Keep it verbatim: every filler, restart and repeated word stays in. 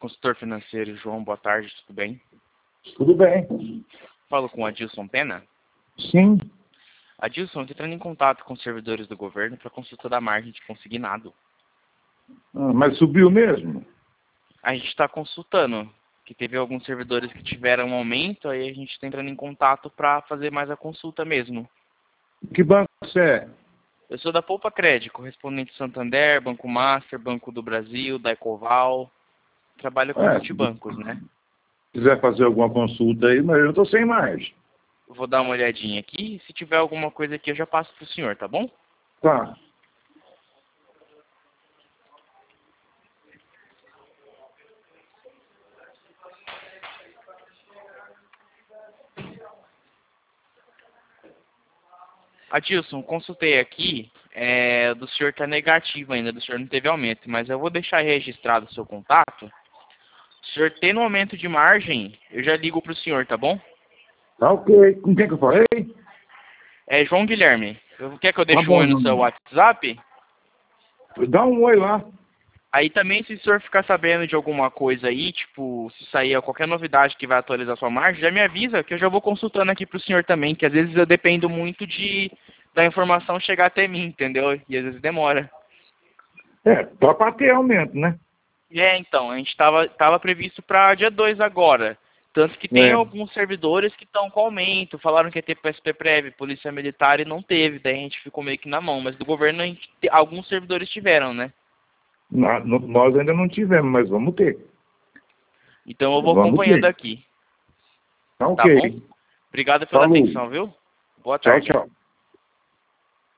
consultor financeiro João, boa tarde, tudo bem? Tudo bem. Falo com o Adilson Pena. Sim. Adilson, estou entrando em contato com os servidores do governo para consulta da margem de consignado. Ah, mas subiu mesmo? A gente está consultando, que teve alguns servidores que tiveram um aumento, aí a gente está entrando em contato para fazer mais a consulta mesmo. Que banco você é? Eu sou da Poupa Crédito, correspondente Santander, Banco Master, Banco do Brasil, da Ecoval. Trabalho com É, multibancos, né? Se quiser fazer alguma consulta aí, mas eu não estou sem mais. Vou dar uma olhadinha aqui. Se tiver alguma coisa aqui, eu já passo para o senhor, tá bom? Tá. Adilson, consultei aqui, é, do senhor está negativo ainda, do senhor não teve aumento, mas eu vou deixar registrado o seu contato. O senhor tendo aumento de margem, eu já ligo para o senhor, tá bom? Tá ok. Com quem que eu falei? É João Guilherme. Eu- Quer que eu Tá deixe um bom, oi no seu João. WhatsApp? Dá um oi lá. Aí também, se o senhor ficar sabendo de alguma coisa aí, tipo, se sair qualquer novidade que vai atualizar sua margem, já me avisa, que eu já vou consultando aqui pro senhor também, que às vezes eu dependo muito de da informação chegar até mim, entendeu? E às vezes demora. É, tá para ter aumento, né? É, então, a gente tava, tava previsto para dia dois agora. Tanto que tem É. alguns servidores que estão com aumento, falaram que ia ter P S P Prev, Polícia Militar, e não teve, daí a gente ficou meio que na mão. Mas do governo, a gente, alguns servidores tiveram, né? Na- no- nós ainda não tivemos, mas vamos ter. Então eu vou Vamos acompanhando ter. aqui, Tá tá bom? ok. Obrigado pela Falou. atenção, viu? Boa Tchau, tarde. tchau.